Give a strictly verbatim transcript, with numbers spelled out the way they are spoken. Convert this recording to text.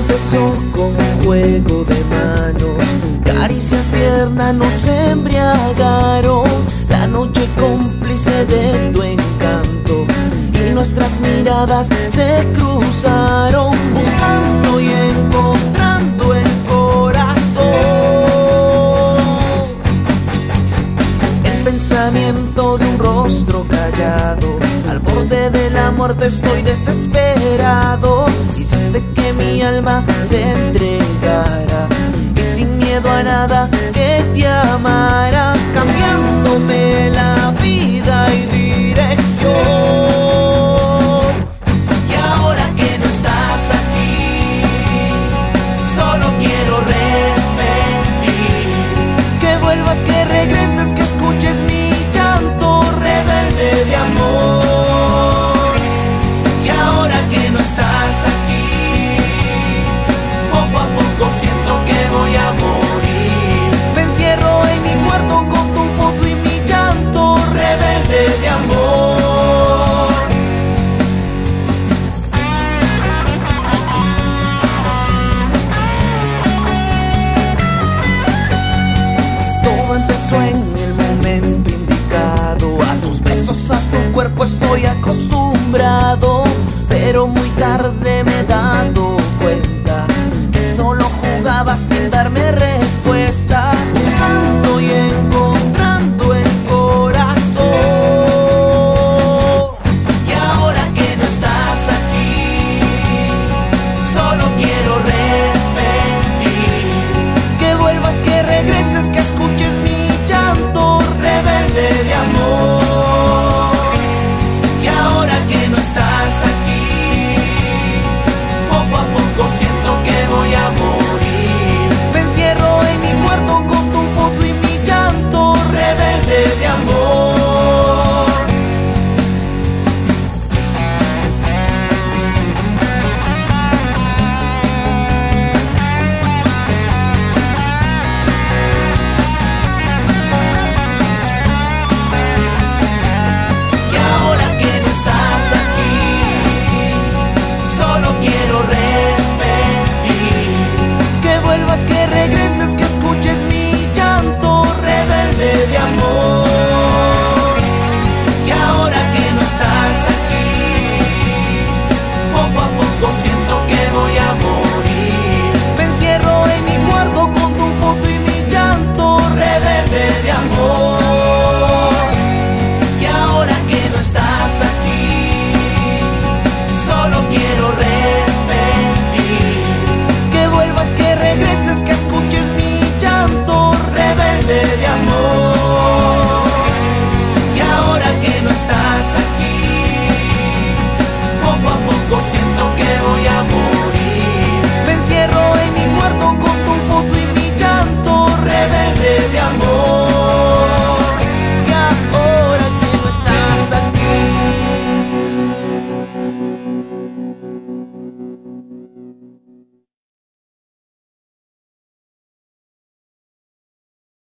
empezó con un juego de manos, caricias tiernas nos embriagaron, la noche cómplice de tu encanto, y nuestras miradas se cruzaron, buscando y encontrando el corazón. El pensamiento de un rostro callado, al borde de la muerte estoy desesperado. Hiciste que mi alma se entregara y sin miedo a nada que te amara, cambiándome la vida y dirección. Y ahora que no estás aquí, solo quiero repetir que vuelvas, que regreses, que escuches mi llanto rebelde de amor. Y ahora que no estás aquí, poco a poco siento que voy a morir. Me encierro en mi cuarto con tu foto y mi llanto rebelde de amor. Todo empezó en el momento indicado, a tus besos, a tu cuerpo estoy acostumbrado.